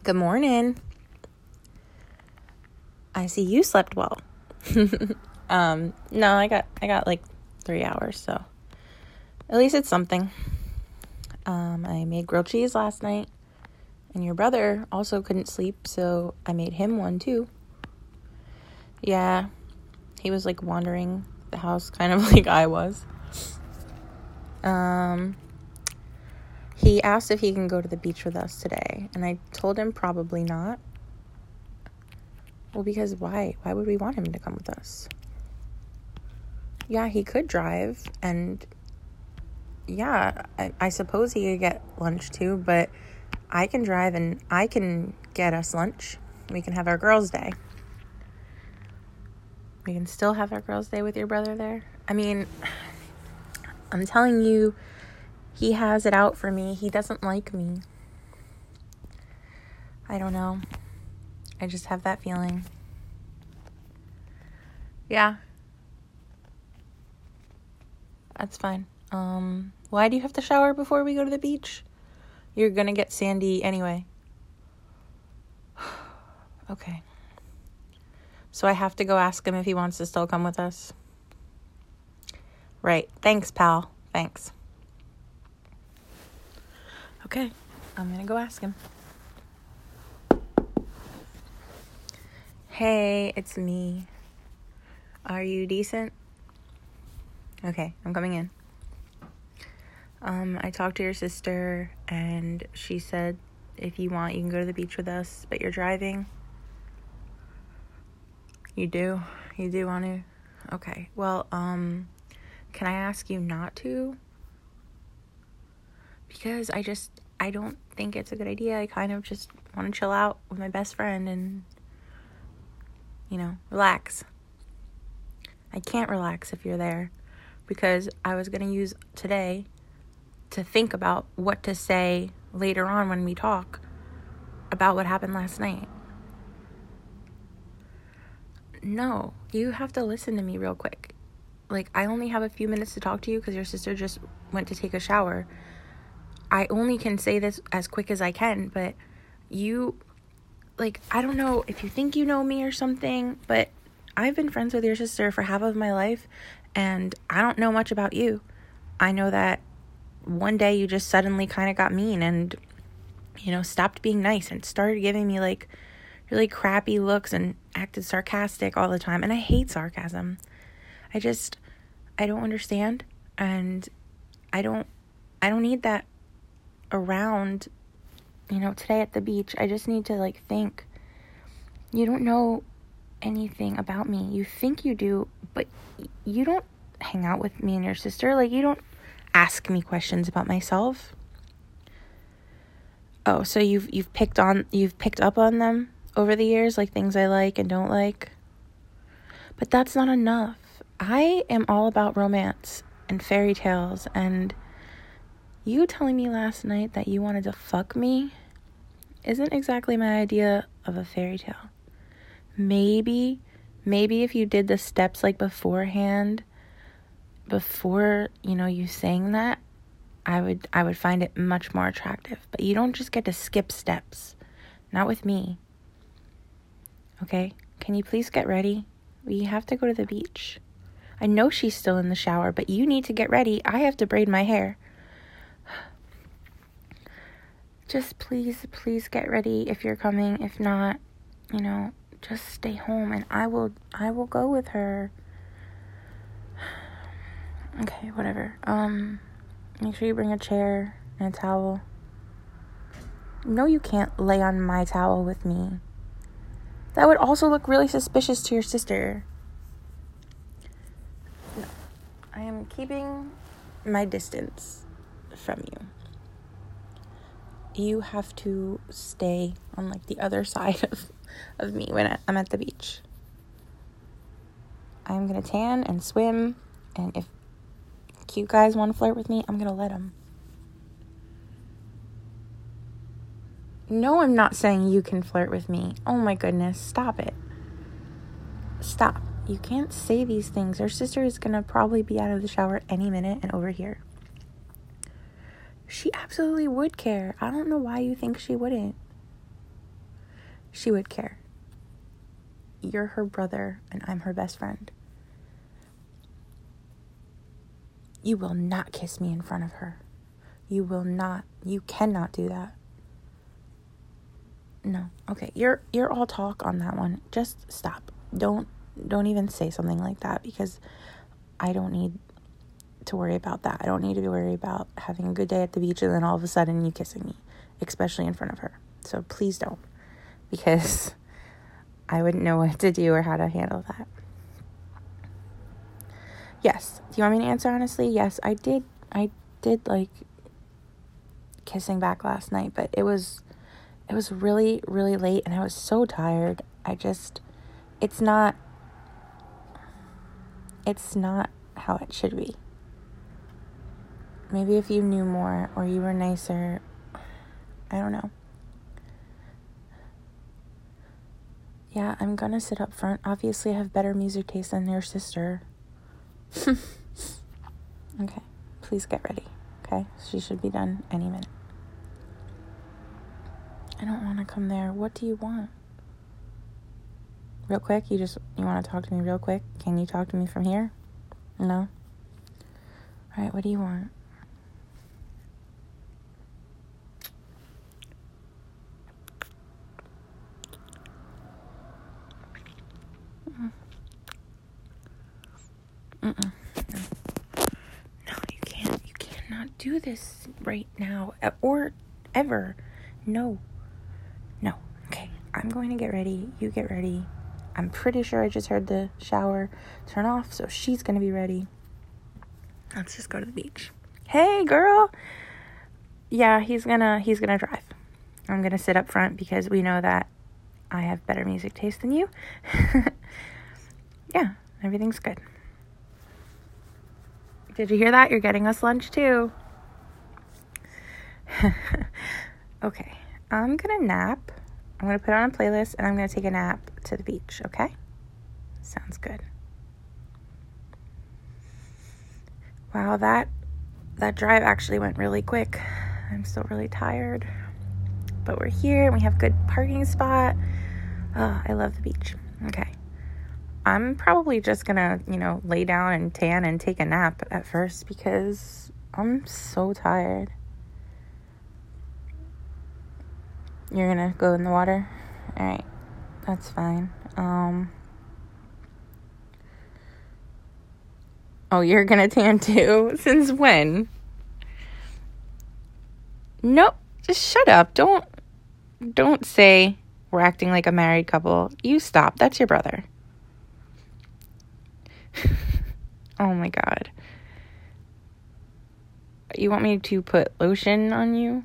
Good morning. I see you slept well. No, I got like 3 hours, so at least it's something. I made grilled cheese last night, and your brother also couldn't sleep, so I made him one too. Yeah, he was like wandering the house kind of like I was. He asked if he can go to the beach with us today, and I told him probably not. Well, because why? Why would we want him to come with us? Yeah, he could drive, and yeah, I suppose he could get lunch too, but I can drive and I can get us lunch. We can have our girls' day. We can still have our girls' day with your brother there. I mean, I'm telling you, he has it out for me. He doesn't like me. I don't know. I just have that feeling. Yeah. That's fine. Why do you have to shower before we go to the beach? You're gonna get sandy anyway. Okay. So I have to go ask him if he wants to still come with us. Right. Thanks, pal. Thanks. Okay. I'm gonna go ask him. Hey, it's me. Are you decent? Okay, I'm coming in. I talked to your sister, and she said if you want, you can go to the beach with us, but you're driving. You do? You do want to? Okay, well, can I ask you not to? Because I don't think it's a good idea. I kind of just want to chill out with my best friend and, relax. I can't relax if you're there, because I was going to use today to think about what to say later on when we talk about what happened last night. No, you have to listen to me real quick. Like, I only have a few minutes to talk to you because your sister just went to take a shower. I only can say this as quick as I can, but you, I don't know if you think you know me or something, but I've been friends with your sister for half of my life, and I don't know much about you. I know that one day you just suddenly kind of got mean and, stopped being nice and started giving me, really crappy looks and acted sarcastic all the time. And I hate sarcasm. I don't understand, and I don't need that around, today at the beach. I just need to, think. You don't know anything about me. You think you do, but you don't hang out with me and your sister. You don't ask me questions about myself. Oh, so you've picked up on them over the years, things I like and don't like. But that's not enough. I am all about romance and fairy tales, and you telling me last night that you wanted to fuck me isn't exactly my idea of a fairy tale. Maybe if you did the steps beforehand, before, you saying that, I would find it much more attractive. But you don't just get to skip steps. Not with me. Okay? Can you please get ready? We have to go to the beach. I know she's still in the shower, but you need to get ready. I have to braid my hair. Just please get ready if you're coming. If not, just stay home and I will go with her. Okay, whatever. Make sure you bring a chair and a towel. No, you can't lay on my towel with me. That would also look really suspicious to your sister. No, I am keeping my distance from you. You have to stay on the other side of me when I'm at the beach. I'm gonna tan and swim, and if cute guys want to flirt with me, I'm gonna let them. No, I'm not saying you can flirt with me. Oh my goodness, stop it. Stop. You can't say these things. Your sister is gonna probably be out of the shower any minute and over here. She absolutely would care. I don't know why you think she wouldn't. She would care. You're her brother, and I'm her best friend. You will not kiss me in front of her. You will not. You cannot do that. No. Okay, you're all talk on that one. Just stop. Don't even say something like that, because I don't need to worry about that. I don't need to be worried about having a good day at the beach and then all of a sudden you kissing me, especially in front of her. So please don't, because I wouldn't know what to do or how to handle that. Yes. Do you want me to answer honestly? Yes, I did like kissing back last night, but it was really, really late and I was so tired. It's not how it should be. Maybe if you knew more or you were nicer, I don't know. Yeah, I'm gonna sit up front. Obviously, I have better music taste than your sister. Okay, please get ready, okay? She should be done any minute. I don't want to come there. What do you want? Real quick? You want to talk to me real quick? Can you talk to me from here? No? Alright, what do you want? No, you can't. You cannot do this right now or ever. No. Okay, I'm going to get ready. You get ready. I'm pretty sure I just heard the shower turn off, so she's going to be ready. Let's just go to the beach. Hey, girl. Yeah, he's gonna drive. I'm going to sit up front because we know that I have better music taste than you. Yeah, everything's good. Did you hear that? You're getting us lunch too. Okay, I'm gonna nap. I'm gonna put on a playlist and I'm gonna take a nap to the beach, okay? Sounds good. Wow, that drive actually went really quick. I'm still really tired. But we're here and we have good parking spot. Oh, I love the beach. Okay. I'm probably just gonna, lay down and tan and take a nap at first because I'm so tired. You're gonna go in the water? Alright, that's fine. Oh, you're gonna tan too? Since when? Nope, just shut up. Don't say we're acting like a married couple. You stop, that's your brother. Oh my God. You want me to put lotion on you?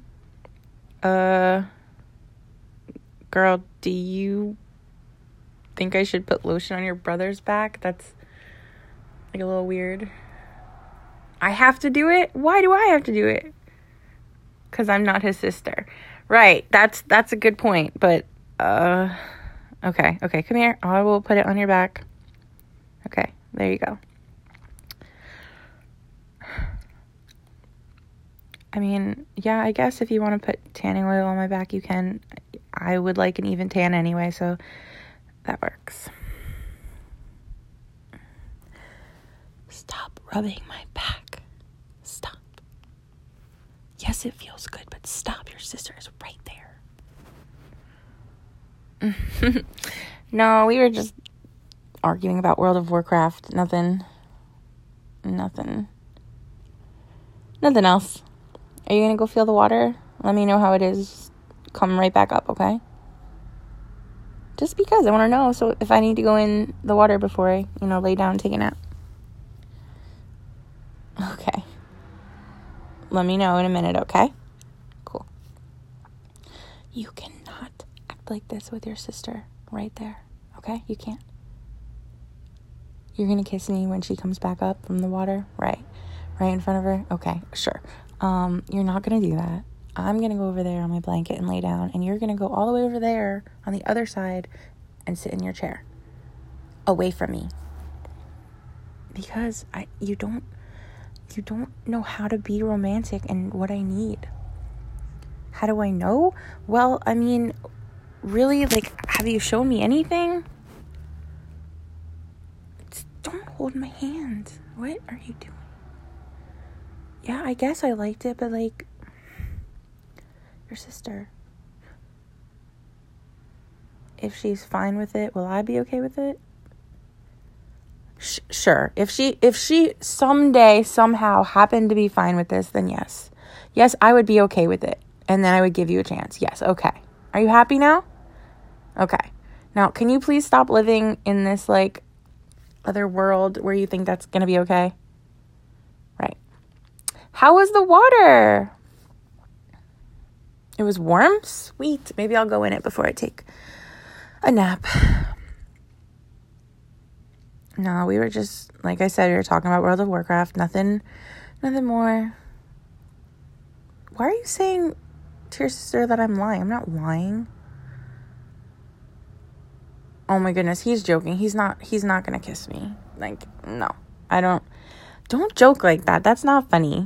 Girl, do you think I should put lotion on your brother's back? That's like a little weird. I have to do it? Why do I have to do it? Because I'm not his sister. Right, that's a good point, but, okay, come here. I will put it on your back. Okay, there you go. I mean, yeah, I guess if you want to put tanning oil on my back, you can. I would like an even tan anyway, so that works. Stop rubbing my back. Stop. Yes, it feels good, but stop. Your sister is right there. No, we were just arguing about World of Warcraft. Nothing else. Are you going to go feel the water? Let me know how it is. Come right back up, okay? Just because I want to know. So if I need to go in the water before I, lay down and take a nap. Okay. Let me know in a minute, okay? Cool. You cannot act like this with your sister right there, okay? You can't. You're going to kiss me when she comes back up from the water? Right in front of her? Okay, sure. You're not going to do that. I'm going to go over there on my blanket and lay down, and you're going to go all the way over there on the other side and sit in your chair away from me. Because you don't know how to be romantic and what I need. How do I know? Well, I mean, Really? Like, have you shown me anything? Just don't hold my hand. What are you doing? Yeah, I guess I liked it, but like, your sister. If she's fine with it, will I be okay with it? Sure. If she someday somehow happened to be fine with this, then yes. Yes, I would be okay with it. And then I would give you a chance. Yes, okay. Are you happy now? Okay. Now, can you please stop living in this like other world where you think that's going to be okay? Right. How was the water? It was warm? Sweet. Maybe I'll go in it before I take a nap. No, we were just, like I said, we were talking about World of Warcraft. Nothing more. Why are you saying to your sister that I'm lying? I'm not lying. Oh my goodness, he's joking. He's not gonna kiss me. Like, no. Don't joke like that. That's not funny.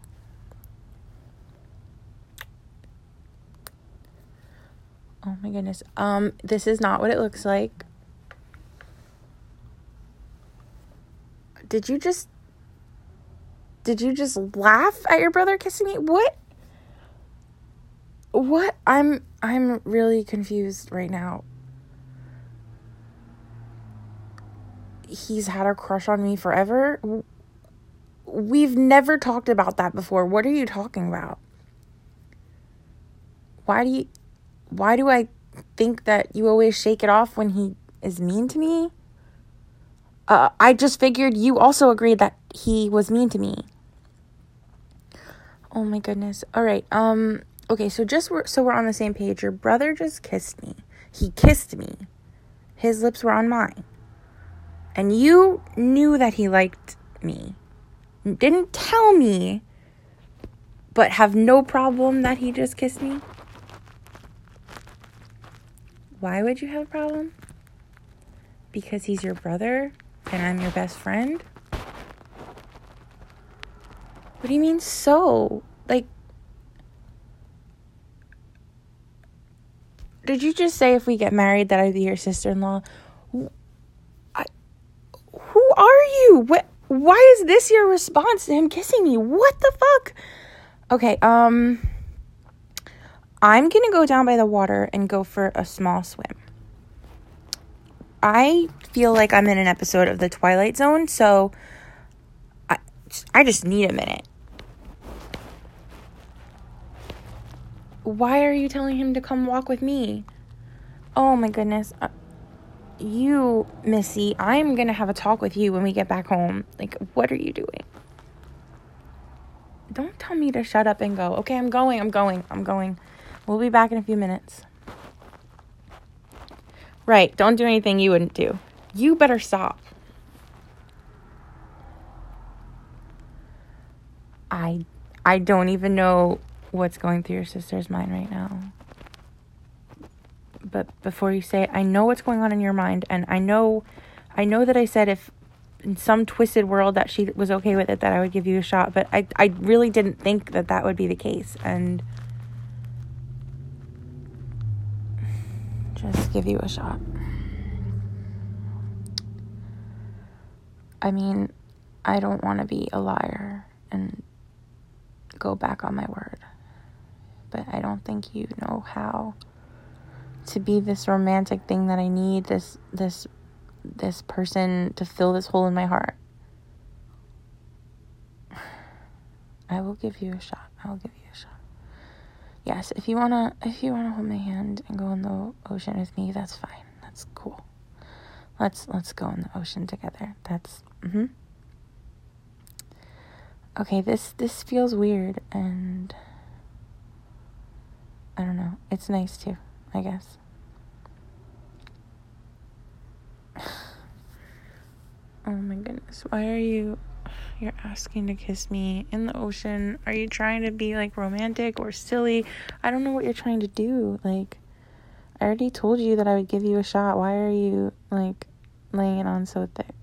Oh my goodness. This is not what it looks like. Did you just laugh at your brother kissing me? What? I'm really confused right now. He's had a crush on me forever? We've never talked about that before. What are you talking about? Why do I think that you always shake it off when he is mean to me? I just figured you also agreed that he was mean to me. Oh my goodness. All right. Okay, so we're on the same page. Your brother just kissed me. He kissed me. His lips were on mine. And you knew that he liked me. Didn't tell me, but have no problem that he just kissed me. Why would you have a problem? Because he's your brother and I'm your best friend? What do you mean so? Like, did you just say if we get married that I'd be your sister-in-law? Who are you? Why is this your response to him kissing me? What the fuck? Okay, I'm gonna go down by the water and go for a small swim. I feel like I'm in an episode of The Twilight Zone, so I just need a minute. Why are you telling him to come walk with me? Oh my goodness. You, Missy, I'm gonna have a talk with you when we get back home. Like, what are you doing? Don't tell me to shut up and go. Okay, I'm going. We'll be back in a few minutes. Right, don't do anything you wouldn't do. You better stop. I don't even know what's going through your sister's mind right now. But before you say it, I know what's going on in your mind, and I know that I said if in some twisted world that she was okay with it, that I would give you a shot, but I really didn't think that would be the case, and just give you a shot. I mean, I don't want to be a liar and go back on my word, but I don't think you know how to be this romantic thing that I need, this person to fill this hole in my heart. I will give you a shot. Yes, if you wanna hold my hand and go in the ocean with me, that's fine. That's cool. Let's go in the ocean together. That's Okay, this feels weird, and I don't know. It's nice too, I guess. Oh my goodness. Why are you're asking to kiss me in the ocean? Are you trying to be like romantic or silly? I don't know what you're trying to do. Like, I already told you that I would give you a shot. Why are you like laying it on so thick?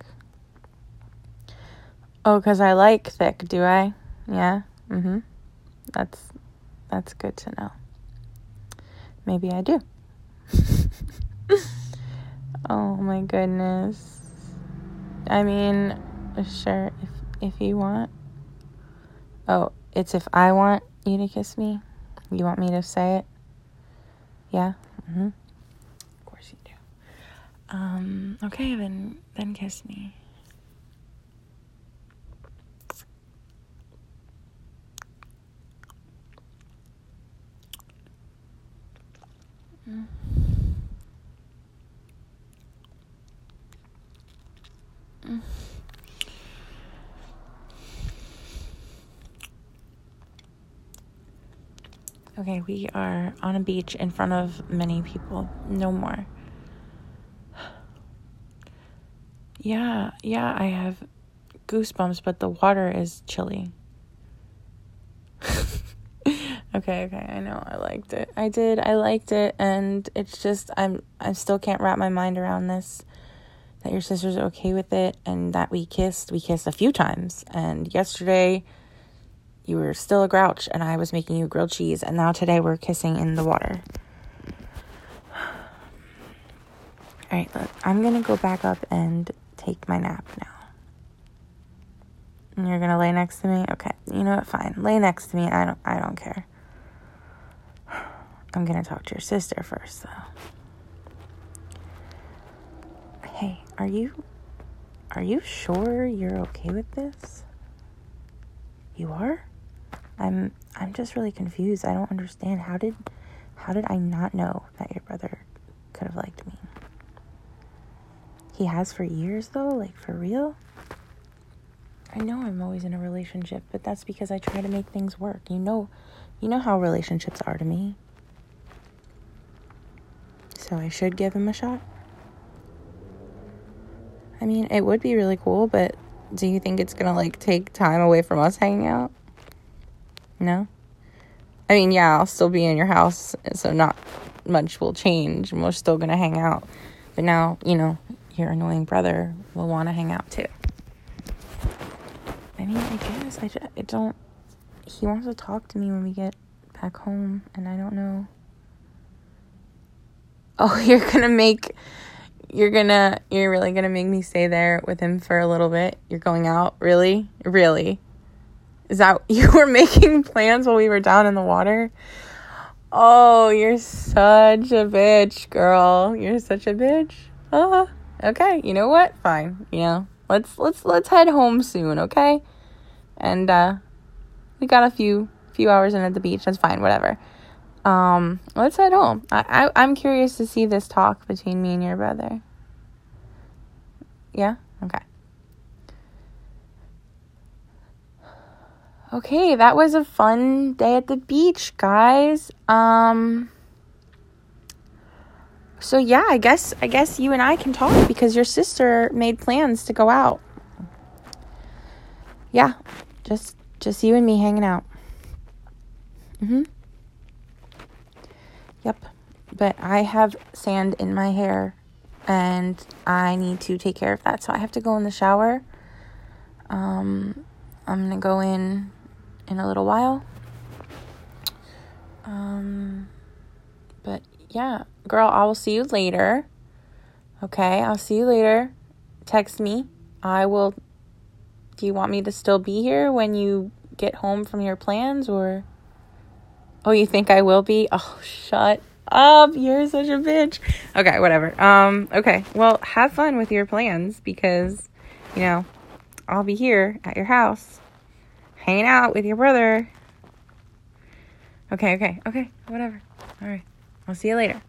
Oh, 'cause I like thick, do I? Yeah. That's good to know. Maybe I do. Oh my goodness. I mean, sure, if you want. Oh, it's if I want you to kiss me? You want me to say it? Yeah? Mm-hmm. Of course you do. Okay, then kiss me. Mm. Mm. Okay, we are on a beach in front of many people. No more. Yeah, I have goosebumps, but the water is chilly. Okay, I know. I liked it. I liked it, and it's just I still can't wrap my mind around this, that your sister's okay with it, and that we kissed a few times, and yesterday you were still a grouch and I was making you grilled cheese, and now today we're kissing in the water. All right, look, I'm going to go back up and take my nap now. And you're going to lay next to me? Okay. You know what? Fine. Lay next to me. I don't care. I'm going to talk to your sister first, though. Hey, are you sure you're okay with this? You are? I'm just really confused. I don't understand. How did I not know that your brother could have liked me? He has for years, though? Like, for real? I know I'm always in a relationship, but that's because I try to make things work. You know how relationships are to me. So I should give him a shot? I mean, it would be really cool, but do you think it's gonna, like, take time away from us hanging out? No? I mean, yeah, I'll still be in your house, so not much will change, and we're still gonna hang out. But now, your annoying brother will want to hang out too. I mean, I guess I don't. He wants to talk to me when we get back home, and I don't know. Oh, you're really gonna make me stay there with him for a little bit? You're going out? Really? Is that, you were making plans while we were down in the water? Oh, you're such a bitch, girl. You're such a bitch. Okay. You know what? Fine. Let's head home soon, okay? And we got a few hours in at the beach. That's fine. Whatever. Let's head home. I'm curious to see this talk between me and your brother. Yeah? Okay. Okay, that was a fun day at the beach, guys. So yeah, I guess you and I can talk because your sister made plans to go out. Yeah, just you and me hanging out. Yep. But I have sand in my hair and I need to take care of that. So I have to go in the shower. I'm going to go in a little while. But yeah, girl, I will see you later. Okay, I'll see you later. Text me. Do you want me to still be here when you get home from your plans, or? Oh, you think I will be? Oh, shut up. You're such a bitch. Okay, whatever. Okay. Well, have fun with your plans because, I'll be here at your house hanging out with your brother. Okay. Whatever. All right. I'll see you later.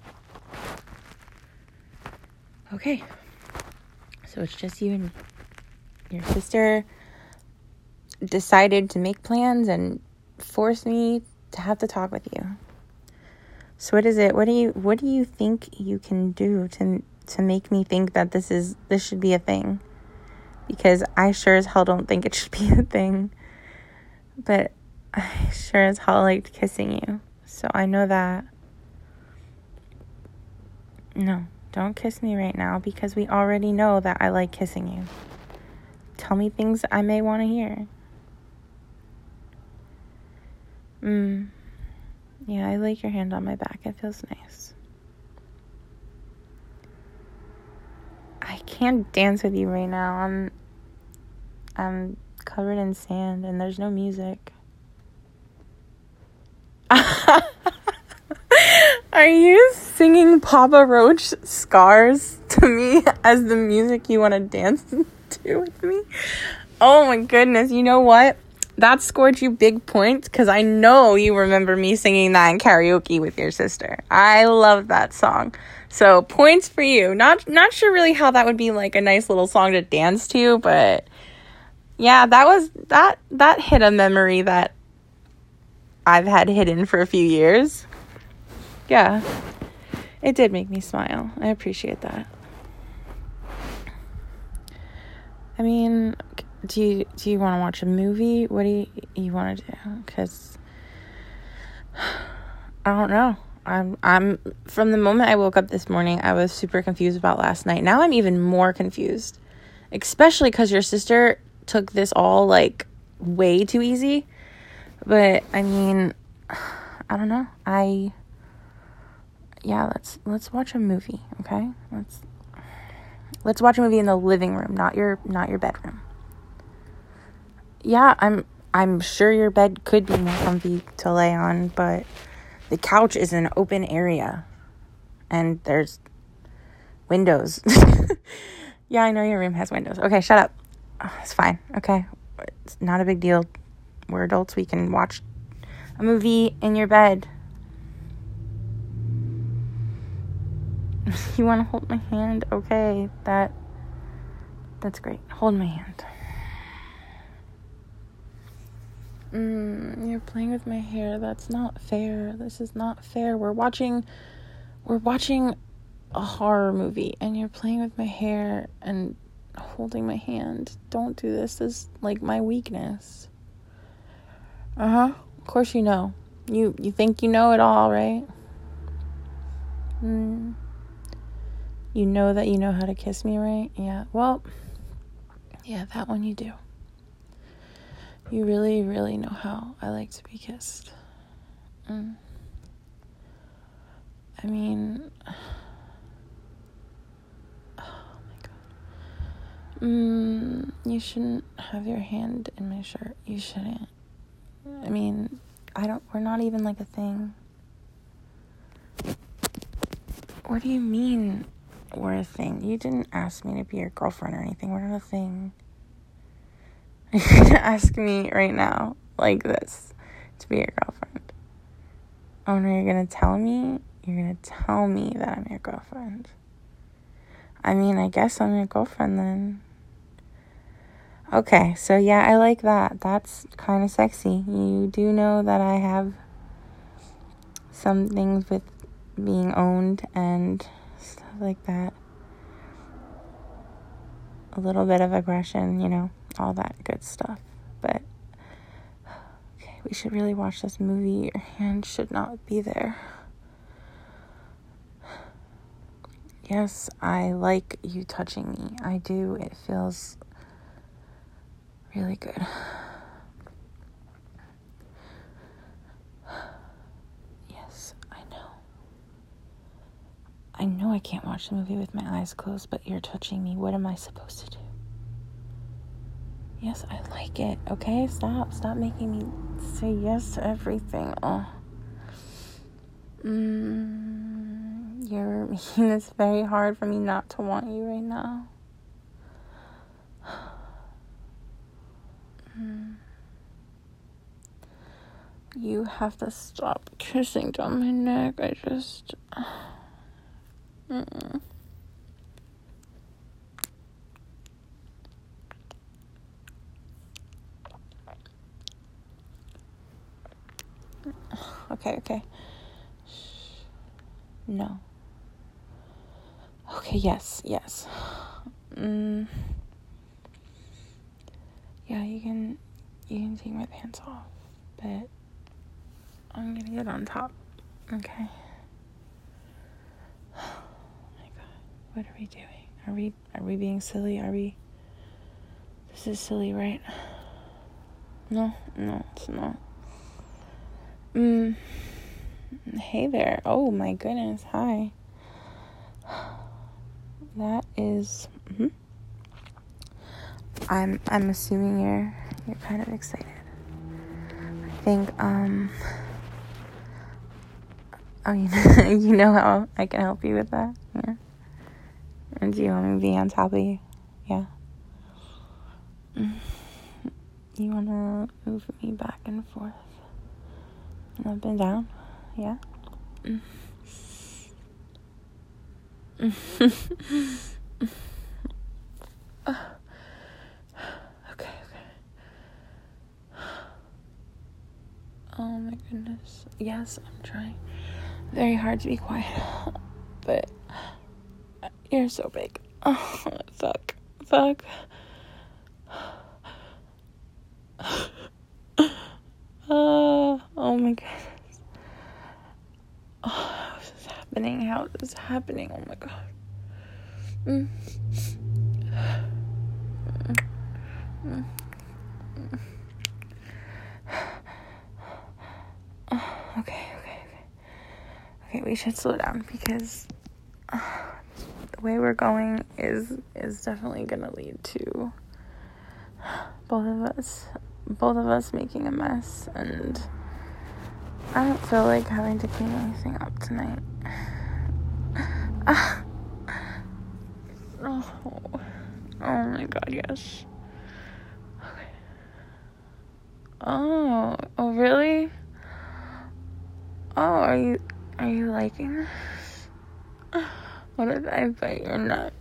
Okay. So it's just you and me. Your sister decided to make plans and force me to have to talk with you. So what is it? What do you think you can do to make me think that this should be a thing? Because I sure as hell don't think it should be a thing. But I sure as hell liked kissing you. So I know that. No, don't kiss me right now because we already know that I like kissing you. Tell me things I may want to hear. Yeah, I like your hand on my back. It feels nice. can't dance with you right now. I'm covered in sand and there's no music. Are you singing Papa Roach Scars to me as the music you want to dance to with me? Oh my goodness. You know what? That scored you big points because I know you remember me singing that in karaoke with your sister. I love that song. So points for you. Not sure really how that would be like a nice little song to dance to, but yeah, that hit a memory that I've had hidden for a few years. Yeah, it did make me smile. I appreciate that. I mean, do you want to watch a movie? What do you want to do? Because I don't know. I'm from the moment I woke up this morning, I was super confused about last night. Now I'm even more confused, especially because your sister took this all like way too easy. But I mean, I don't know. Let's watch a movie, okay? Let's watch a movie in the living room, not your bedroom. Yeah, I'm sure your bed could be more comfy to lay on, but the couch is an open area and there's windows. Yeah, I know your room has windows. Okay, shut up. It's fine. Okay. It's not a big deal. We're adults. We can watch a movie in your bed. You want to hold my hand? Okay, that's great. Hold my hand. You're playing with my hair. That's not fair. This is not fair. We're watching a horror movie and you're playing with my hair and holding my hand. Don't do this. This is like my weakness. Of course you know. You think you know it all, right? You know that you know how to kiss me, right? Yeah. Well, yeah, that one you do. You really, really know how I like to be kissed. I mean, oh my God. You shouldn't have your hand in my shirt. You shouldn't. I mean, we're not even like a thing. What do you mean we're a thing? You didn't ask me to be your girlfriend or anything. We're not a thing. You're gonna ask me right now, like this, to be your girlfriend. Oh no, you're gonna tell me? You're gonna tell me that I'm your girlfriend. I mean, I guess I'm your girlfriend then. Okay, so yeah, I like that. That's kind of sexy. You do know that I have some things with being owned and stuff like that. A little bit of aggression, all that good stuff. But, okay, we should really watch this movie. Your hand should not be there. Yes, I like you touching me. I do. It feels really good. Yes, I know. I know I can't watch the movie with my eyes closed, but you're touching me. What am I supposed to do? Yes, I like it. Okay, stop making me say yes to everything. You're making this very hard for me not to want you right now. You have to stop kissing down my neck. I just... Okay. No. Okay, yes. Yeah, you can take my pants off, but I'm gonna get on top. Okay. Oh my God. What are we doing? Are we being silly? This is silly, right? No, it's not. Hey there. Oh my goodness. Hi. That is, I'm assuming you're kind of excited. I think, oh, you know how I can help you with that? Yeah. And do you want me to be on top of you? Yeah. You want to move me back and forth and up and down? Yeah. Okay. Oh my goodness. Yes, I'm trying very hard to be quiet, but you're so big. Oh, fuck. Oh my goodness. Oh, how is this happening? How is this happening? Oh my god. Okay, we should slow down because the way we're going is definitely gonna lead to both of us making a mess, and I don't feel like having to clean anything up tonight. Oh my god, yes. Okay. Oh, really? Oh, are you liking this? What if I bite your neck?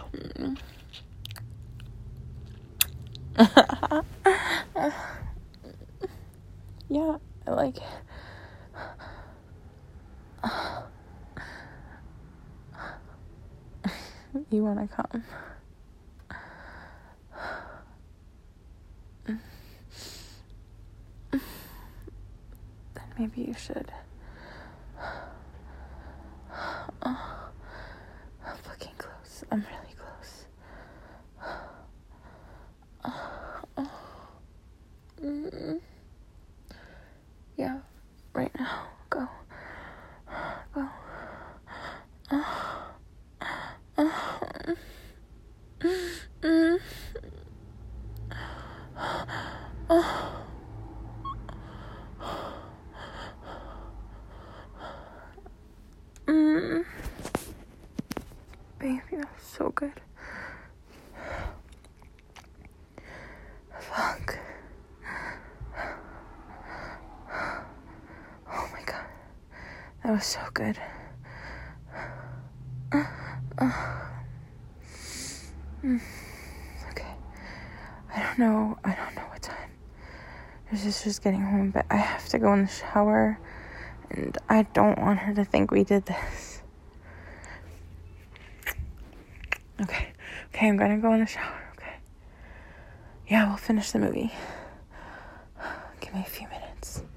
Yeah, I like it. You wanna come? Then maybe you should. I'm fucking close. I'm really close. Yeah, right now. Go. Baby, that was so good. Fuck. Oh my god. That was so good. Okay. I don't know what time. Your sister's getting home, but I have to go in the shower, and I don't want her to think we did this. Okay, I'm gonna go in the shower, okay? Yeah, we'll finish the movie. Give me a few minutes.